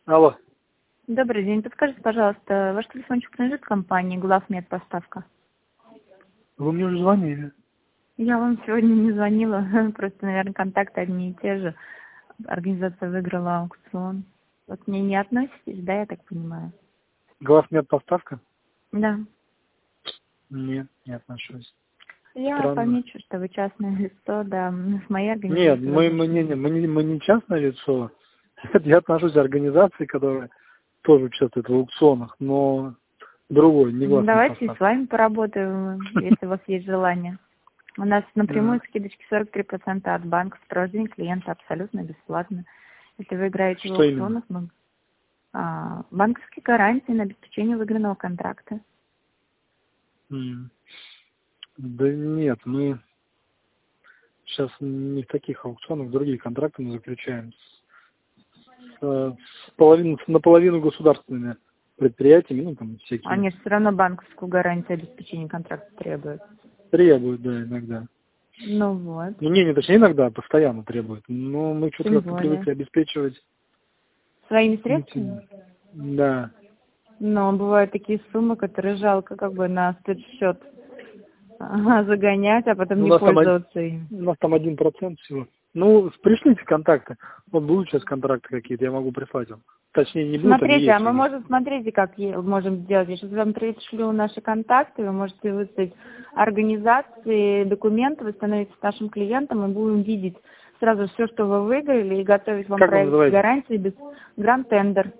Алло. Добрый день. Подскажите, пожалуйста, ваш телефончик принадлежит компании «Главмедпоставка»? Вы мне уже звонили. Я вам сегодня не звонила, просто, наверное, контакты одни и те же. Организация выиграла аукцион. Вот к ней не относитесь, да, я так понимаю? Главмедпоставка? Да. Нет, не отношусь. Я Странно. помечу, что вы частное лицо, да, с моей Нет, организацией мы не частное лицо. Я отношусь к организации, которая тоже участвует в аукционах, но другой, не Давайте с Главмедпоставка. вами поработаем, если у вас есть желание. У нас напрямую скидочки 43% от банка, сопровождение клиента абсолютно бесплатно. Если вы играете в Что именно? аукционах, банковские гарантии на обеспечение выигранного контракта. Да нет, мы сейчас не в таких аукционах, другие контракты мы заключаем наполовину государственными предприятиями, ну там всякие Они же все равно банковскую гарантию обеспечения контракта требуют. требуют, да, иногда. Ну вот, Ну, не точнее иногда, а постоянно требуют. Но мы что-то тем как-то более. привыкли обеспечивать. Своими эти- средствами? Да. Но бывают такие суммы, которые жалко как бы на спецсчет загонять, а потом У не нас там, пользоваться им. у нас там 1% всего. Ну, пришлите контакты. Вот будут сейчас контракты какие-то, я могу прислать вам. Точнее, не будут, они Смотрите, а есть мы уже. можем, смотрите, как можем сделать. Я сейчас вам пришлю наши контакты, вы можете выставить организации, документы, вы становитесь нашим клиентом, и будем видеть сразу все, что вы выиграли, и готовить вам Как вы проект называете? гарантии без гранд-тендер.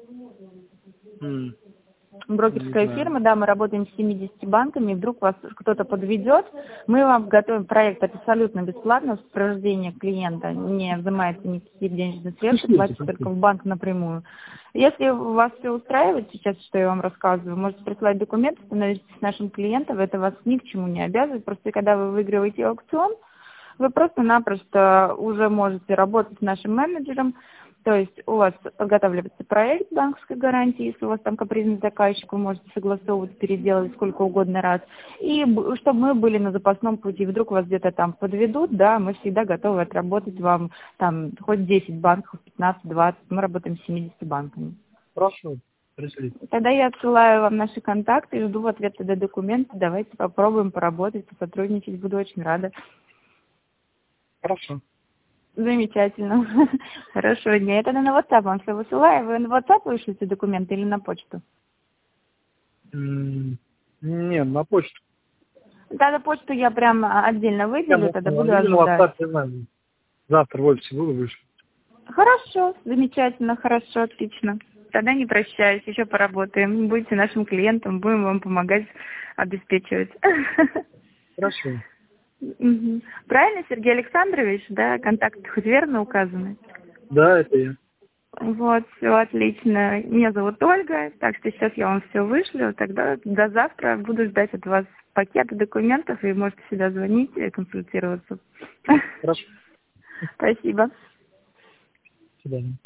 Не Брокерская знаю. фирма, да, мы работаем с 70 банками, и вдруг вас кто-то подведет, мы вам готовим проект абсолютно бесплатно, в сопровождении клиента, не взимается никаких денежных средств, платите только в банк напрямую. Если вас все устраивает сейчас, что я вам рассказываю, можете присылать документы, становитесь нашим клиентом, это вас ни к чему не обязывает, просто когда вы выигрываете аукцион, вы просто-напросто уже можете работать с нашим менеджером, то есть у вас подготавливается проект банковской гарантии, если у вас там капризный заказчик, вы можете согласовывать, переделывать сколько угодно раз. И чтобы мы были на запасном пути, вдруг вас где-то там подведут, да, мы всегда готовы отработать вам там хоть 10 банков, 15, 20, мы работаем с 70 банками. Хорошо, пришлите. Тогда я отсылаю вам наши контакты и жду в ответ тогда документы. Давайте попробуем поработать, сотрудничать, буду очень рада. Хорошо. Замечательно. Хорошего дня. Я тогда на WhatsApp вам все высылаю. Вы на WhatsApp вышлите документы или на почту? Не, на почту. Тогда почту я прям отдельно Я выделю, на тогда буду WhatsApp, ожидать. не знаю. Завтра в офисе буду вышлю. Хорошо, замечательно, хорошо, отлично. Тогда не прощаюсь, еще поработаем. Будете нашим клиентом, будем вам помогать обеспечивать. Хорошо. Мгм. Правильно, Сергей Александрович, да, контакты хоть верно указаны? Да, это я. Вот, все отлично. Меня зовут Ольга, так что сейчас я вам все вышлю. Тогда до завтра буду ждать от вас пакета документов, и можете всегда звонить и консультироваться. Хорошо. Спасибо. До свидания.